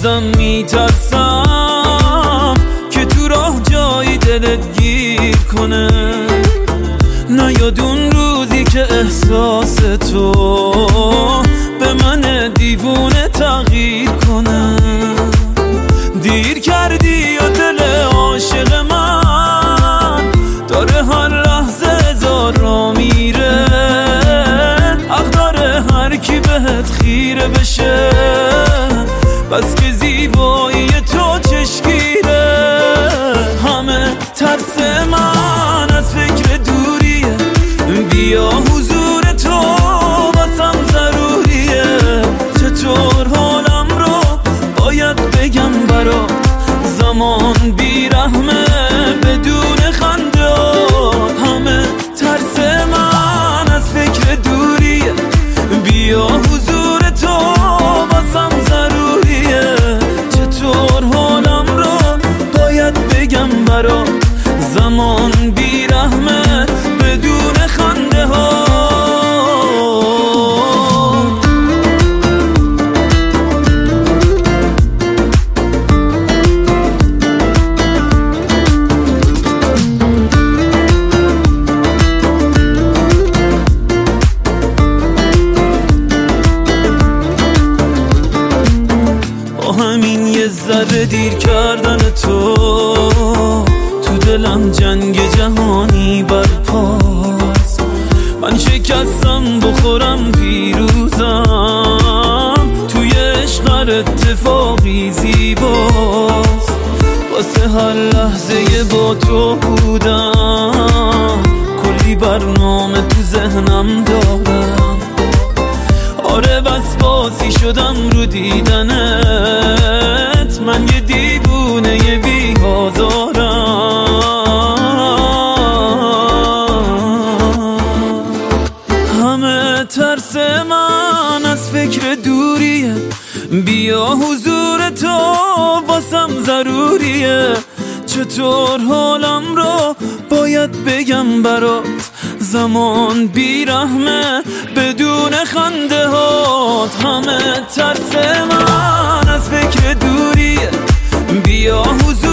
بازم میترسم که تو راه جایی دلت گیر کنه. نیاد اون روزی که احساس تو به من دیوونه تغییر کنه. دیر کردی یا دل عاشق من داره هر لحظه هزار را میره. حق داره هر کی بهت خیره بشه، بس که زیبایی تو چشمگیره. همه ترس من از فکر دوریه، بیا حضور تو واسم ضروریه. چطور حالم رو باید بگم برات، زمان بیرحمه بدون خنده. همه ترس من از فکر دوریه، بیا حضور تو واسم ضروریه. چطور حالم رو باید بگم برات، زمان بیرحمه بدون خنده ها. همین یه ذره دیر کردن تو دلم جنگ جهانی برپاست. من شکستم بخورم پیروزم، توی عشق هر اتفاقی زیباست. واسه هر لحظه با تو بودم، کلی برنامه تو ذهنم دارم. آره وسواسی شدم رو دیدنت، من یه دیوونه یه بی‌آزارم. همه ترس من از فکر دوریه، بیا حضور تو واسم ضروریه. چطور حالم رو باید بگم برات، زمان بیرحمه بدون خنده هات. همه ترس من از فکر دوریه، بیا حضور